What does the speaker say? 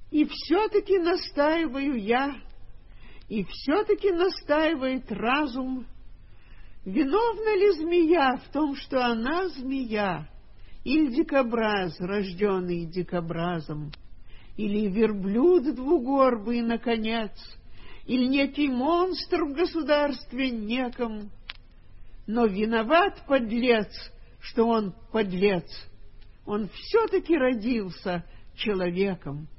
И все-таки настаиваю я, и все-таки настаивает разум, виновна ли змея в том, что она змея, или дикобраз, рожденный дикобразом, или верблюд двугорбый, наконец, или некий монстр в государстве неком. Но виноват подлец, что он подлец. Он все-таки родился человеком.